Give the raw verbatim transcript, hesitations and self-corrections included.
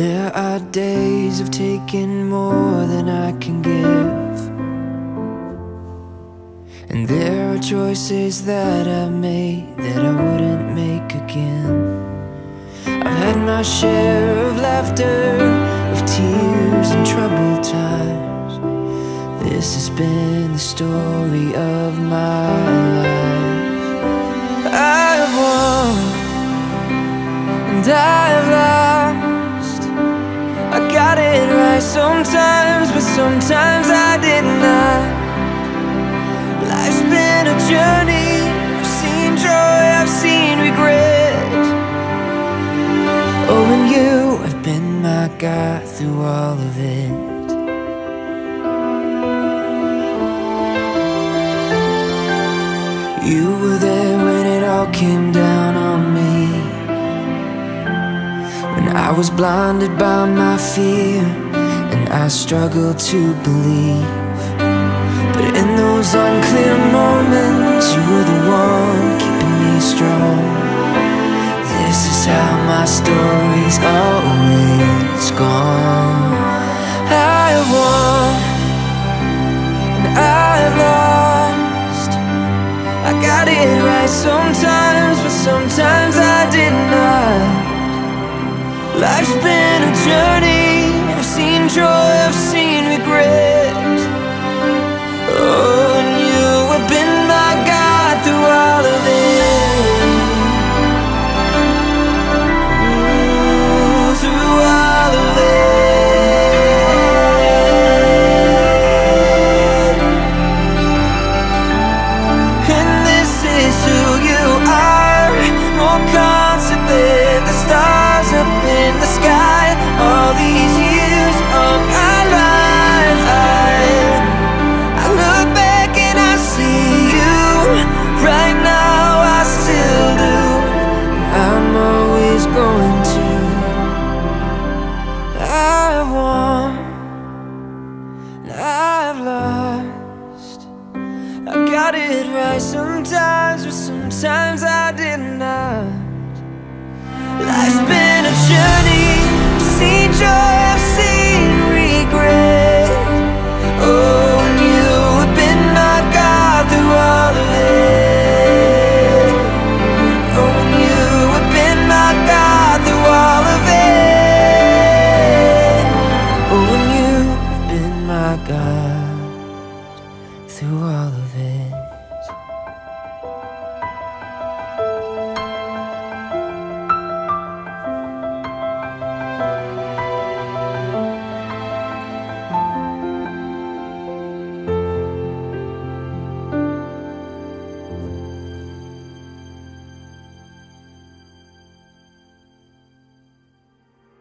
There are days of taking more than I can give, and there are choices that I've made that I wouldn't make again. I've had my share of laughter, of tears and troubled times. This has been the story of my life. I've won and I've lost. I got it right sometimes, but sometimes I did not. Life's been a journey. I've seen joy, I've seen regret. Oh, and you have been my guide through all of it. You were there when it all came down on me, when I was blinded by my fear and I struggled to believe. But in those unclear moments, you were the one keeping me strong. This is how my story's always gone. I have won and I have lost. I got it right sometimes, but sometimes I did not. Life's been a journey. I've seen joy, I've seen regret. Oh, and you have been my guide through all of it. Ooh, through all of it. And this is who you are, more constant than the stars up in the sky. All these years of my life, I, I look back and I see you. Right now I still do, and I'm always going to. I've won and I've lost. I got it right sometimes, but sometimes I did not. Life's been a journey. I've seen joy, I've seen regret. Oh, and you have been my guide through all of it. Oh, and you have been my guide through all of it. Oh, and you have been my guide through all of it.